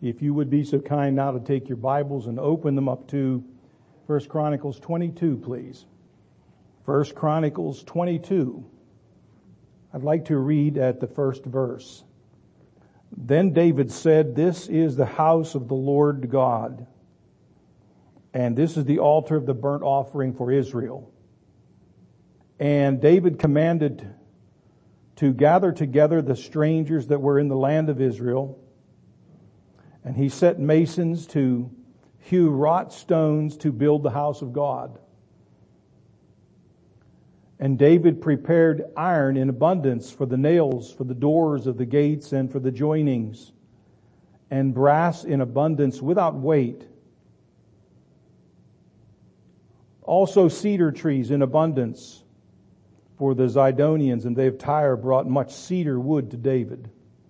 If you would be so kind now to take your Bibles and open them up to 1 Chronicles 22, please. 1 Chronicles 22. I'd like to read at the first verse. Then David said, "This is the house of the Lord God, and this is the altar of the burnt offering for Israel." And David commanded to gather together the strangers that were in the land of Israel. And he set masons to hew wrought stones to build the house of God. And David prepared iron in abundance for the nails, for the doors of the gates, and for the joinings, and brass in abundance without weight. Also cedar trees in abundance for the Zidonians, and they of Tyre brought much cedar wood to David.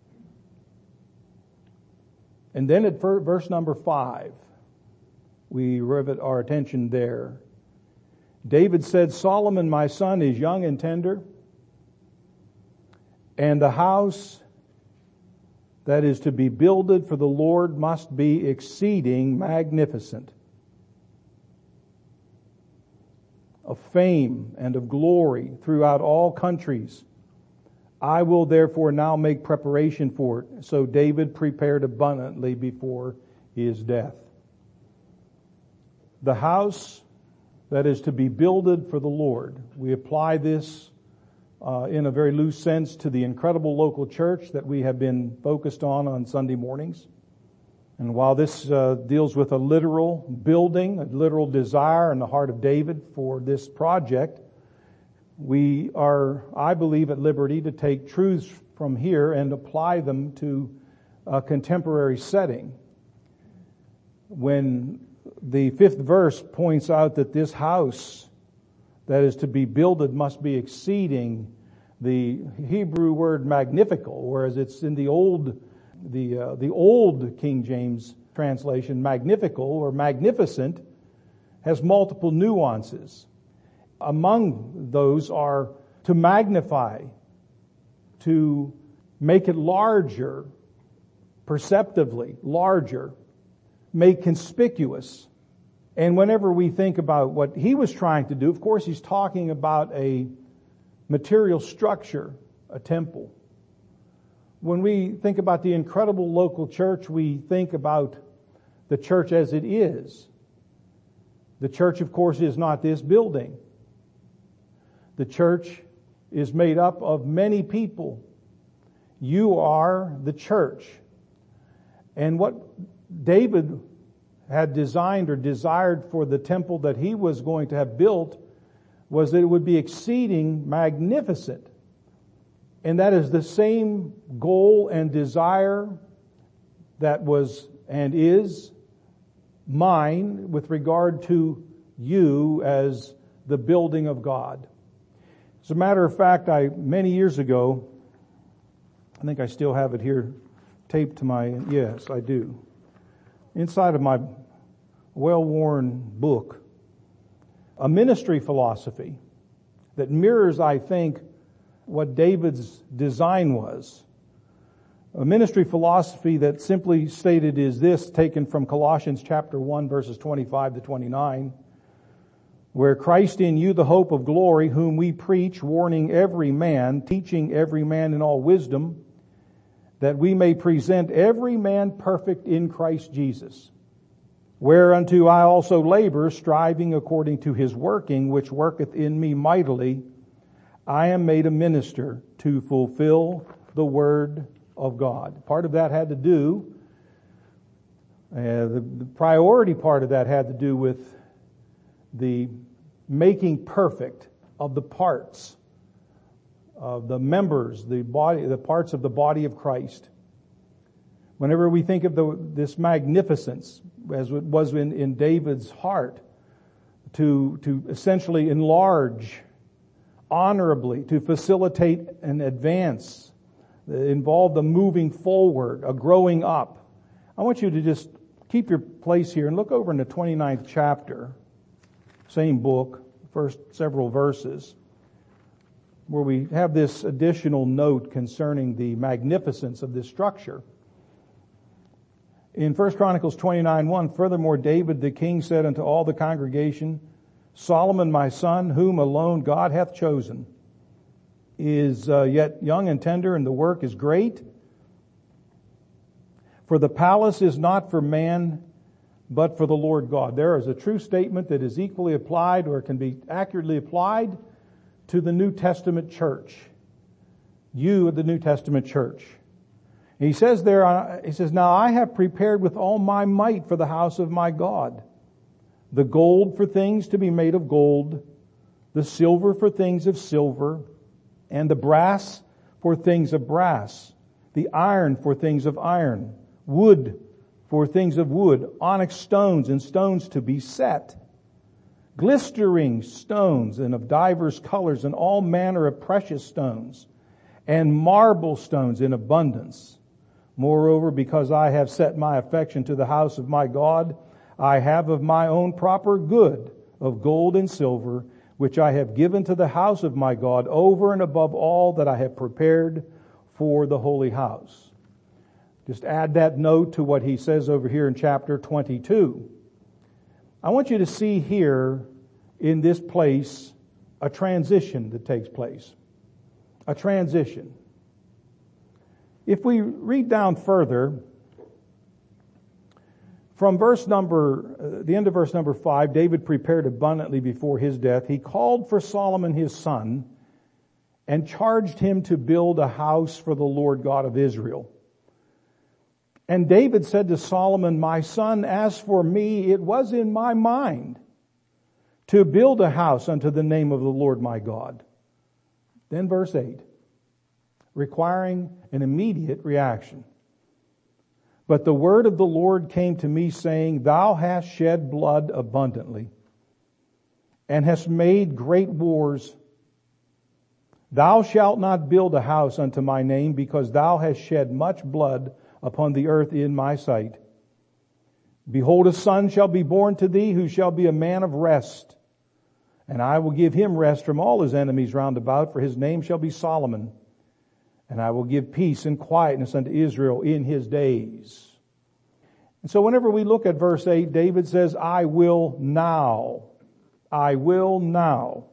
And then at verse number 5, we rivet our attention there. David said, "Solomon my son is young and tender, and the house that is to be builded for the Lord must be exceeding magnificent, of fame and of glory throughout all countries. I will therefore now make preparation for it." So David prepared abundantly before his death. The house that is to be builded for the Lord. We apply this in a very loose sense to the incredible local church that we have been focused on Sunday mornings. And while this deals with a literal building, a literal desire in the heart of David for this project, we are, I believe, at liberty to take truths from here and apply them to a contemporary setting. When the 5th verse points out that this house that is to be builded must be exceeding the Hebrew word magnifical, whereas it's in the old King James translation, magnifical or magnificent, has multiple nuances. Among those are to magnify, to make it larger, perceptively larger, make conspicuous. And whenever we think about what he was trying to do, of course he's talking about a material structure, a temple. When we think about the incredible local church, we think about the church as it is. The church, of course, is not this building. The church is made up of many people. You are the church. And what David had designed or desired for the temple that he was going to have built was that it would be exceeding magnificent. And that is the same goal and desire that was and is mine with regard to you as the building of God. As a matter of fact, many years ago, I think I still have it here taped to yes, I do. Inside of my well-worn book, a ministry philosophy that mirrors, I think, what David's design was. A ministry philosophy that simply stated is this, taken from Colossians chapter 1, verses 25 to 29, where Christ in you, the hope of glory, whom we preach, warning every man, teaching every man in all wisdom, that we may present every man perfect in Christ Jesus. Whereunto I also labor, striving according to his working, which worketh in me mightily. I am made a minister to fulfill the word of God. Part of that had to do, the priority part of that had to do with the making perfect of the parts of the members, the body, the parts of the body of Christ. Whenever we think of this magnificence, as it was in David's heart, to essentially enlarge honorably, to facilitate an advance, involve the moving forward, a growing up. I want you to just keep your place here and look over in the 29th chapter, same book, first several verses, where we have this additional note concerning the magnificence of this structure. In 1 Chronicles 29:1, furthermore, David the king said unto all the congregation, Solomon my son, whom alone God hath chosen, is yet young and tender, and the work is great. For the palace is not for man, but for the Lord God. There is a true statement that is equally applied, or can be accurately applied, to the New Testament church. You, the New Testament church. He says there, he says, Now I have prepared with all my might for the house of my God, the gold for things to be made of gold, the silver for things of silver, and the brass for things of brass, the iron for things of iron, wood for things of wood, onyx stones and stones to be set, glistering stones and of divers colors, and all manner of precious stones, and marble stones in abundance. Moreover, because I have set my affection to the house of my God, I have of my own proper good of gold and silver, which I have given to the house of my God over and above all that I have prepared for the holy house. Just add that note to what he says over here in chapter 22. I want you to see here in this place a transition that takes place. A transition. If we read down further, from the end of verse number 5, David prepared abundantly before his death. He called for Solomon his son and charged him to build a house for the Lord God of Israel. And David said to Solomon, My son, as for me, it was in my mind to build a house unto the name of the Lord my God. Then verse 8, requiring an immediate reaction. But the word of the Lord came to me, saying, Thou hast shed blood abundantly, and hast made great wars. Thou shalt not build a house unto my name, because thou hast shed much blood upon the earth in my sight. Behold, a son shall be born to thee, who shall be a man of rest. And I will give him rest from all his enemies round about, for his name shall be Solomon. And I will give peace and quietness unto Israel in his days. And so whenever we look at verse 8, David says, I will now. I will now.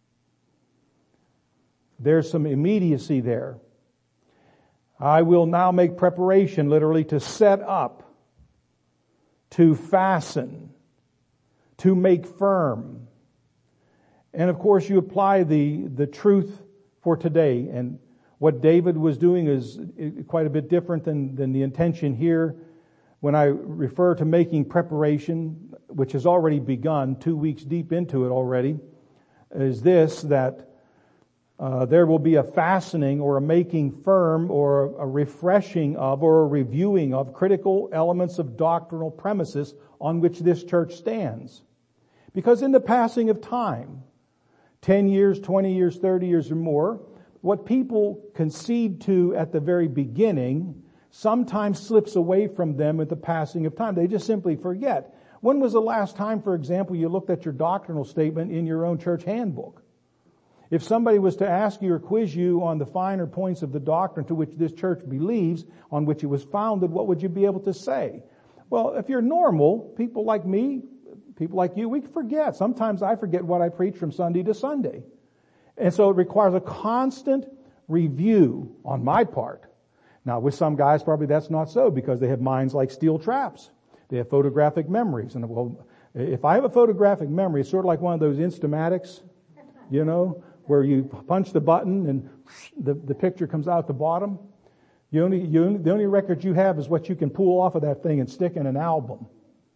There's some immediacy there. I will now make preparation, literally, to set up, to fasten, to make firm. And of course you apply the truth for today, and what David was doing is quite a bit different than the intention here. When I refer to making preparation, which has already begun, 2 weeks deep into it already, is this, that there will be a fastening or a making firm or a refreshing of or a reviewing of critical elements of doctrinal premises on which this church stands. Because in the passing of time, 10 years, 20 years, 30 years or more, what people concede to at the very beginning sometimes slips away from them at the passing of time. They just simply forget. When was the last time, for example, you looked at your doctrinal statement in your own church handbook? If somebody was to ask you or quiz you on the finer points of the doctrine to which this church believes, on which it was founded, what would you be able to say? Well, if you're normal, people like me, people like you, we forget. Sometimes I forget what I preach from Sunday to Sunday. And so it requires a constant review on my part. Now, with some guys, probably that's not so, because they have minds like steel traps. They have photographic memories. And well, if I have a photographic memory, it's sort of like one of those Instamatics, where you punch the button and the picture comes out the bottom. The only record you have is what you can pull off of that thing and stick in an album.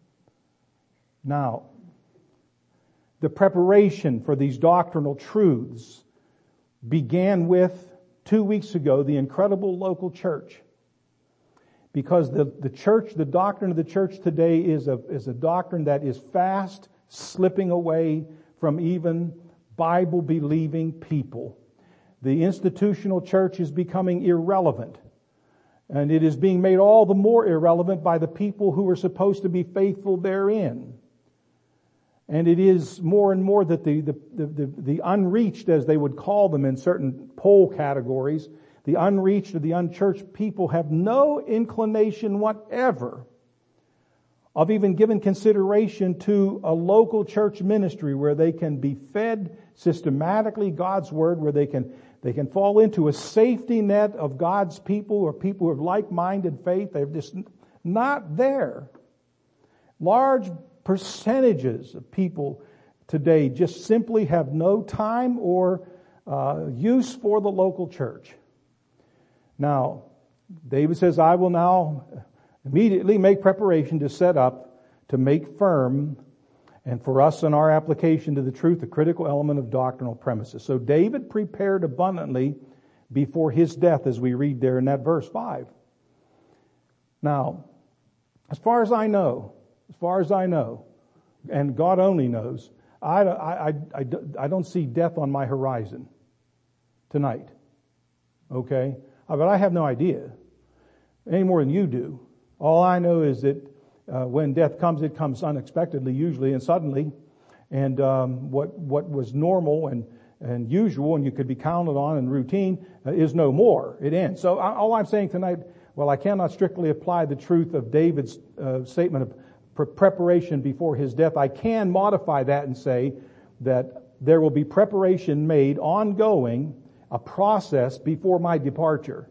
Now, the preparation for these doctrinal truths began with, 2 weeks ago, the incredible local church. Because the church, the doctrine of the church today is a doctrine that is fast slipping away from even Bible-believing people. The institutional church is becoming irrelevant. And it is being made all the more irrelevant by the people who are supposed to be faithful therein. And it is more and more that the unreached, as they would call them in certain poll categories, the unreached or the unchurched people have no inclination whatever of even giving consideration to a local church ministry where they can be fed systematically God's Word, where they can fall into a safety net of God's people or people of like-minded faith. They're just not there. Large percentages of people today just simply have no time or use for the local church. Now, David says, I will now immediately make preparation to set up, to make firm, and for us in our application to the truth, a critical element of doctrinal premises. So David prepared abundantly before his death, as we read there in that verse 5. Now, as far as I know, and God only knows, I don't see death on my horizon tonight. Okay? But I have no idea, any more than you do. All I know is that when death comes, it comes unexpectedly, usually, and suddenly. And what was normal and usual, and you could be counted on and routine, is no more. It ends. So all I'm saying tonight, well, I cannot strictly apply the truth of David's statement of preparation before his death. I can modify that and say that there will be preparation made ongoing, a process before my departure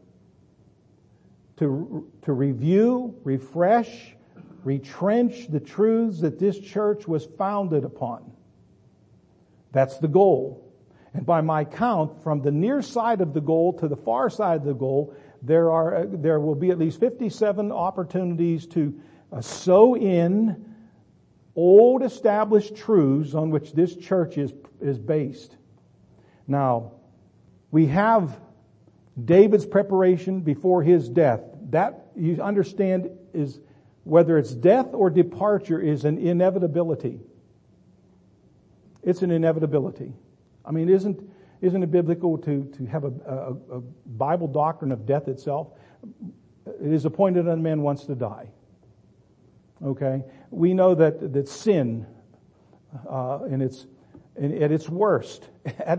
to review, refresh, retrench the truths that this church was founded upon. That's the goal. And by my count, from the near side of the goal to the far side of the goal, there will be at least 57 opportunities to sow in old established truths on which this church is based. Now, we have David's preparation before his death. That, you understand, is whether it's death or departure, is an inevitability. It's an inevitability. I mean, isn't it biblical to have a Bible doctrine of death itself? It is appointed unto man once to die. Okay? We know that sin, at its worst,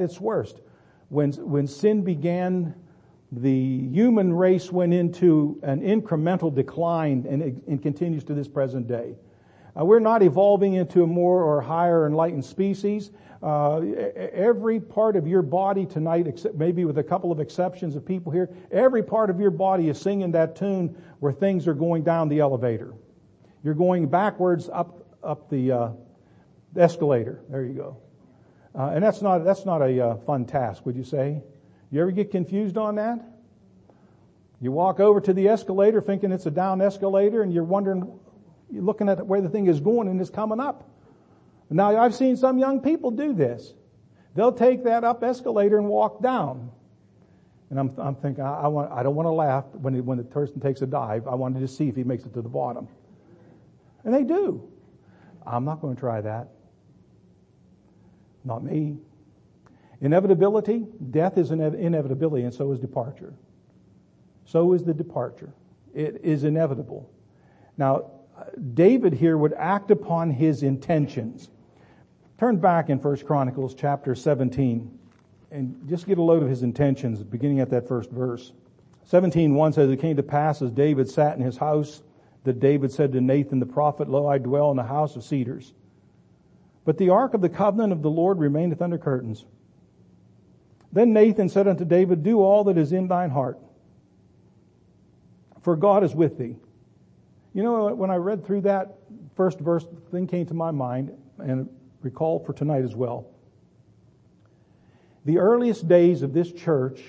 when sin began, the human race went into an incremental decline, and it continues to this present day. We're not evolving into a more or higher enlightened species. Every part of your body tonight, except maybe with a couple of exceptions of people here, every part of your body is singing that tune where things are going down the elevator. You're going backwards up the escalator. There you go. And that's not a fun task, would you say? You ever get confused on that? You walk over to the escalator thinking it's a down escalator, and you're looking at where the thing is going, and it's coming up. Now, I've seen some young people do this. They'll take that up escalator and walk down. And I'm thinking, I don't want to laugh when the person takes a dive. I wanted to see if he makes it to the bottom. And they do. I'm not going to try that. Not me. Inevitability, death is an inevitability, and so is departure. So is the departure. It is inevitable. Now, David here would act upon his intentions. Turn back in 1 Chronicles chapter 17 and just get a load of his intentions, beginning at that first verse. 17:1 says, it came to pass as David sat in his house that David said to Nathan the prophet, Lo, I dwell in the house of cedars. But the ark of the covenant of the Lord remaineth under curtains. Then Nathan said unto David, Do all that is in thine heart, for God is with thee. You know, when I read through that first verse, the thing came to my mind, and recall for tonight as well. The earliest days of this church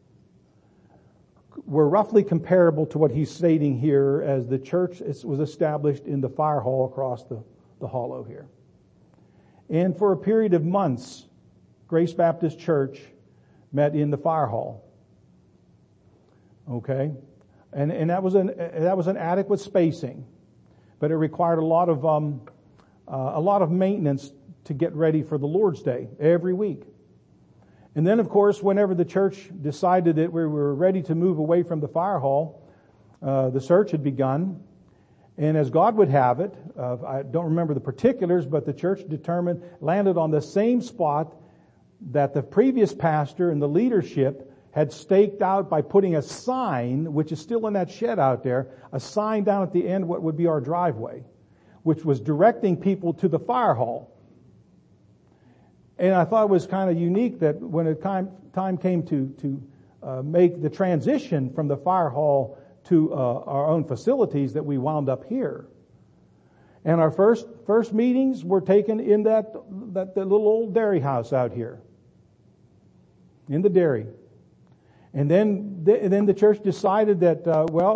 were roughly comparable to what he's stating here, as the church was established in the fire hall across the hollow here. And for a period of months, Grace Baptist Church met in the fire hall. Okay? And that was an adequate spacing, but it required a lot of maintenance to get ready for the Lord's Day every week. And then, of course, whenever the church decided that we were ready to move away from the fire hall, the search had begun. And as God would have it, I don't remember the particulars, but the church landed on the same spot that the previous pastor and the leadership had staked out by putting a sign, which is still in that shed out there, a sign down at the end what would be our driveway. which was directing people to the fire hall. And I thought it was kind of unique that when the time came to make the transition from the fire hall to our own facilities, that we wound up here. And our first meetings were taken in that little old dairy house out here, in the dairy. And then the church decided that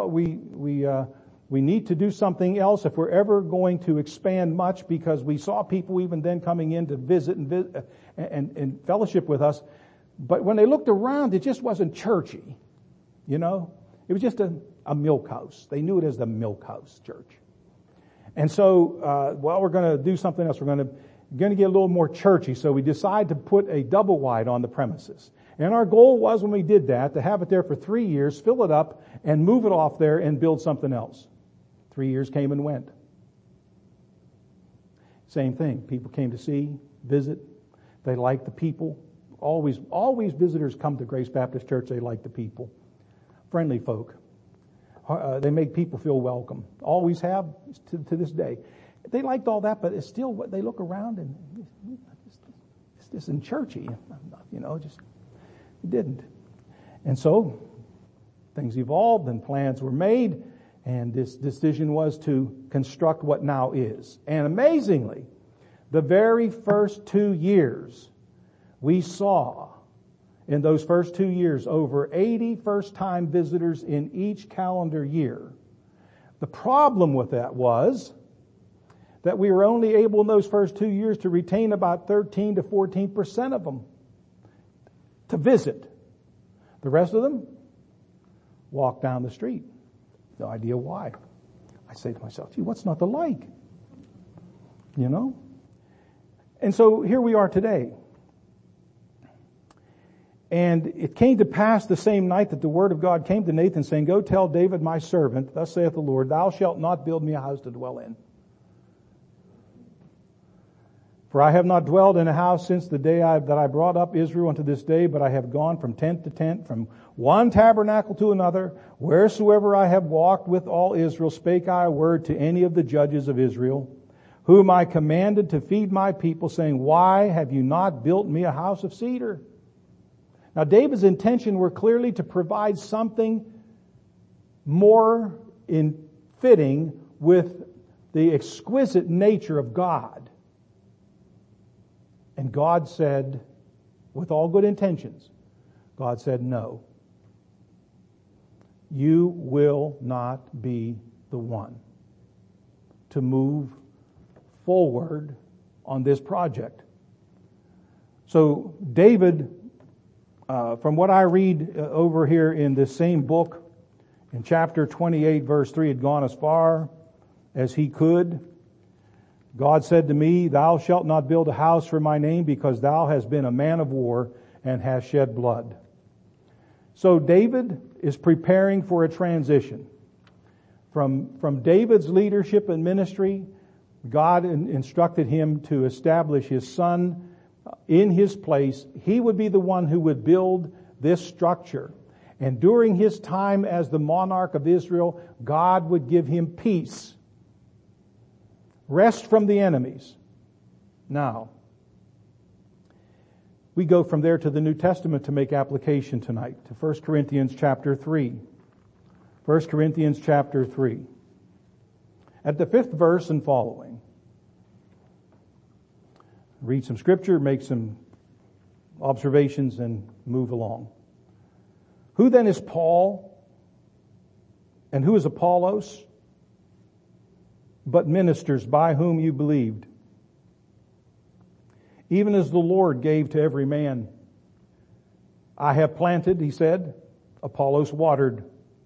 we need to do something else if we're ever going to expand much, because we saw people even then coming in to visit and fellowship with us. But when they looked around, it just wasn't churchy, you know. It was just a milk house. They knew it as the milk house church. And so, we're going to do something else. We're going to get a little more churchy. So we decided to put a double wide on the premises. And our goal was, when we did that, to have it there for 3 years, fill it up, and move it off there and build something else. 3 years came and went. Same thing. People came to see, visit. They liked the people. Always visitors come to Grace Baptist Church. They like the people. Friendly folk. They make people feel welcome. Always have to this day. They liked all that, but it's still what they look around and it's just in churchy, you know, just it didn't. And so things evolved and plans were made, and this decision was to construct what now is. And amazingly, the very first 2 years, we saw in those first 2 years over 80 first-time visitors in each calendar year. The problem with that was that we were only able in those first 2 years to retain about 13 to 14% of them to visit. The rest of them walked down the street. No idea why. I say to myself, gee, what's not to like? You know? And so here we are today. And it came to pass the same night that the word of God came to Nathan, saying, go tell David my servant, thus saith the Lord, thou shalt not build me a house to dwell in. For I have not dwelled in a house since the day that I brought up Israel unto this day, but I have gone from tent to tent, from one tabernacle to another. Wheresoever I have walked with all Israel, spake I a word to any of the judges of Israel, whom I commanded to feed my people, saying, why have you not built me a house of cedar? Now, David's intention were clearly to provide something more in fitting with the exquisite nature of God. And God said, with all good intentions, God said, no. You will not be the one to move forward on this project. So David, from what I read over here in this same book, in chapter 28, verse 3, had gone as far as he could. God said to me, thou shalt not build a house for my name, because thou hast been a man of war and hast shed blood. So David is preparing for a transition. From David's leadership and ministry, God instructed him to establish his son in his place. He would be the one who would build this structure. And during his time as the monarch of Israel, God would give him peace. Rest from the enemies. Now, we go from there to the New Testament to make application tonight, to 1 Corinthians chapter 3. 1 Corinthians chapter 3. At the 5th verse and following. Read some scripture, make some observations, and move along. Who then is Paul? And who is Apollos? But ministers by whom you believed, even as the Lord gave to every man. I have planted, he said, Apollos watered,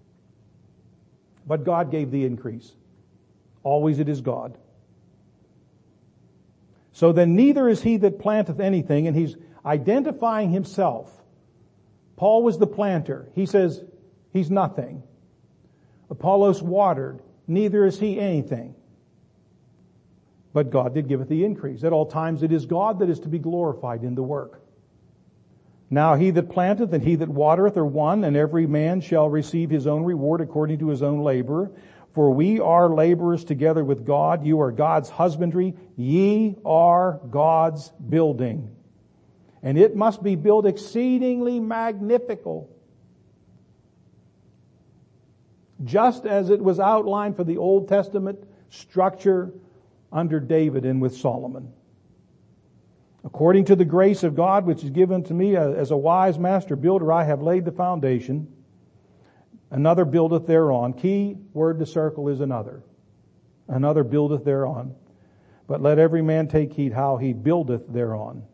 but God gave the increase. Always it is God. So then neither is he that planteth anything, and he's identifying himself. Paul was the planter. He says he's nothing. Apollos watered. Neither is he anything. But God did giveth the increase. At all times it is God that is to be glorified in the work. Now he that planteth and he that watereth are one, and every man shall receive his own reward according to his own labor. For we are laborers together with God. You are God's husbandry. Ye are God's building. And it must be built exceedingly magnifical, just as it was outlined for the Old Testament structure under David and with Solomon. According to the grace of God which is given to me as a wise master builder, I have laid the foundation. Another buildeth thereon. Key word to circle is another. Another buildeth thereon. But let every man take heed how he buildeth thereon.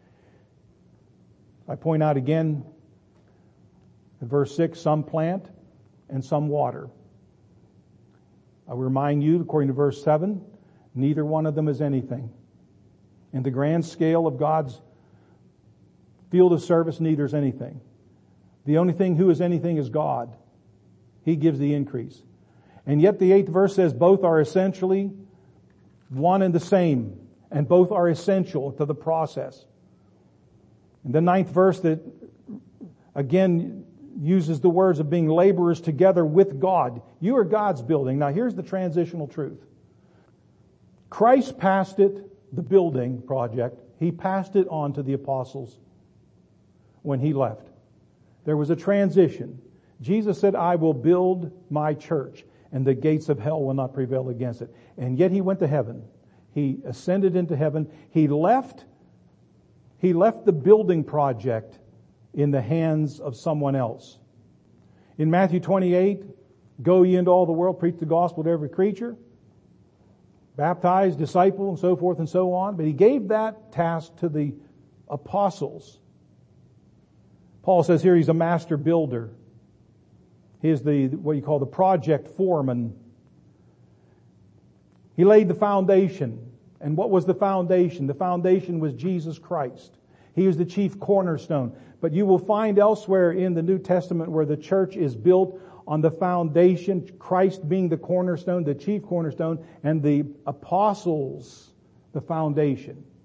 I point out again, in verse 6, some plant and some water. I will remind you, according to verse 7, neither one of them is anything. In the grand scale of God's field of service, neither is anything. The only thing who is anything is God. He gives the increase. And yet the 8th verse says both are essentially one and the same, and both are essential to the process. And the 9th verse that again uses the words of being laborers together with God. You are God's building. Now here's the transitional truth. Christ passed it, the building project, He passed it on to the apostles when He left. There was a transition. Jesus said, I will build my church, and the gates of hell will not prevail against it. And yet He went to heaven. He ascended into heaven. He left the building project in the hands of someone else. In Matthew 28, go ye into all the world, preach the gospel to every creature, baptize, disciple, and so forth and so on. But He gave that task to the apostles. Paul says here He's a master builder. He is what you call the project foreman. He laid the foundation. And what was the foundation? The foundation was Jesus Christ. He was the chief cornerstone. But you will find elsewhere in the New Testament where the church is built on the foundation, Christ being the cornerstone, the chief cornerstone, and the apostles, the foundation.